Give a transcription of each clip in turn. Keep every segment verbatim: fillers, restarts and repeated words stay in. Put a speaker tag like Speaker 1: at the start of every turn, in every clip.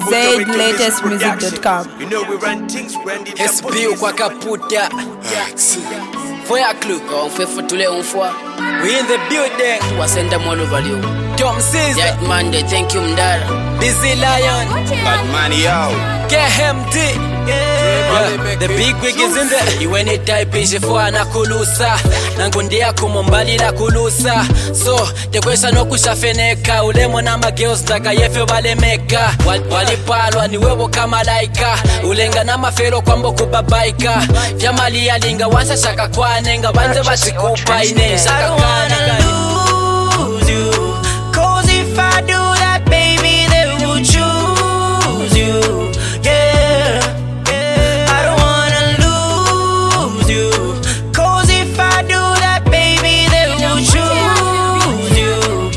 Speaker 1: Z latest music dot com.
Speaker 2: You know we run things when the
Speaker 3: S B kwa kaputa. Foya club, on fait for tule on fois. We in the building. Wasenda mwana value. Tom says that Monday, thank you mdara. Busy Lion.
Speaker 2: Bad man yo.
Speaker 3: Get him D. Yeah. The big wig is in there. You any type in jefua na kulusa. Nangundia kumombali na kulusa. So, the question no kushafeneka. Ulemo na magirls taka yefe wale meka. Walipalwa ni wewo kama laika. Ulenga na mafero kwa mboku babaika. Fyamali ya linga wansa shaka kwa nenga. Wanze wachikupa ine shaka kwa nenga.
Speaker 4: Lose you. Cause if I do that, baby, they will choose you. Yeah, yeah. I don't wanna lose you. Cause if I do that, baby, they will choose you.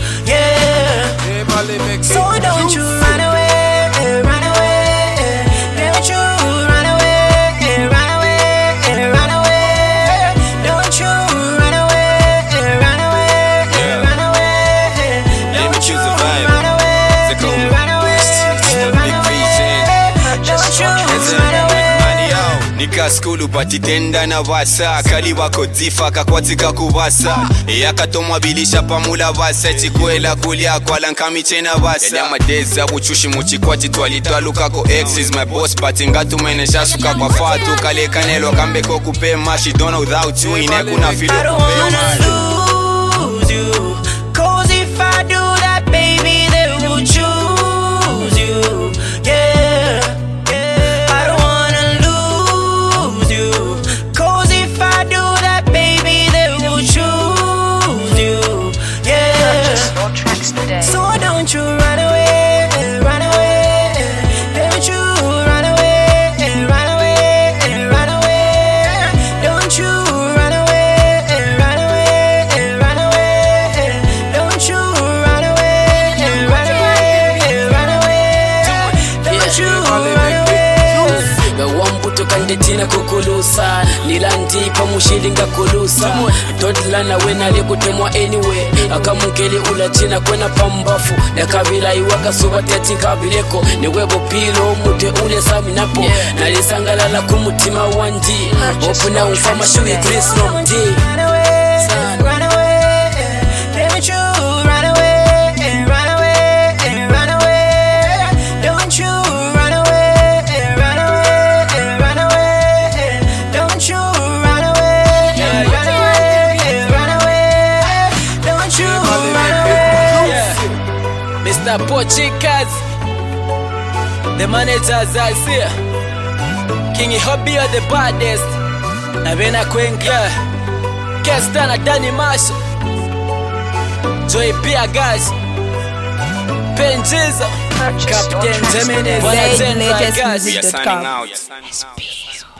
Speaker 4: Yeah. So don't you run away, run away. Don't you run away, run away, run away. Don't you run away, run away, run away.
Speaker 2: Let me choose a vibe.
Speaker 4: Run away,
Speaker 2: The cool.
Speaker 4: run away,
Speaker 2: Big vision.
Speaker 4: don't you run away.
Speaker 2: Nika skulu batitenda na vasa kali wako dzifa kakwatika kubasa yakatomwa bilisha pamula vasa chikwela kulia kwala nkamichena vasa ya madeza buchushi muchikwati twalitwaluka ko X is my boss but ngatu menesha suka kwa fatu kale kanelo kambe ko kupe mashi don't know without you ine kuna feel
Speaker 4: I don't wanna lose you. Cause if I do that, baby, they will choose you. Yeah, yeah. I don't wanna lose you. Cause if I do that, baby, they will choose you. Yeah. So don't you run away, run away. Don't you run away, run away, run away. Don't you run away, run away, run away. Don't you run away, run away, run away. Don't you run away.
Speaker 3: The one buto kandetina kukulusa. Nilandi pa mushilinga kulusa. Toddlana wena likutemwa anyway. Akamukeli ula china kwena pambafu. Na kabila iwaka suba teti kabileko. Ni webo pilo mute ule sami napo. Nalisangala la kumutima wandi. Opuna ufama shui Chris no D.
Speaker 4: Run away, run away. Don't you run away, run away, run away. Don't you run away, run away, run away. Don't you run away, run away, run away. Don't you run away.
Speaker 3: Mister Pochikas, the managers are here. King Hobby are the baddest. Navena Kwenka, Kestana Danny Marshall, Joy Pia Gash, Penjiza, Captain Gemini,
Speaker 1: Z latest
Speaker 2: We are
Speaker 1: music dot
Speaker 2: signing
Speaker 1: com.
Speaker 2: out.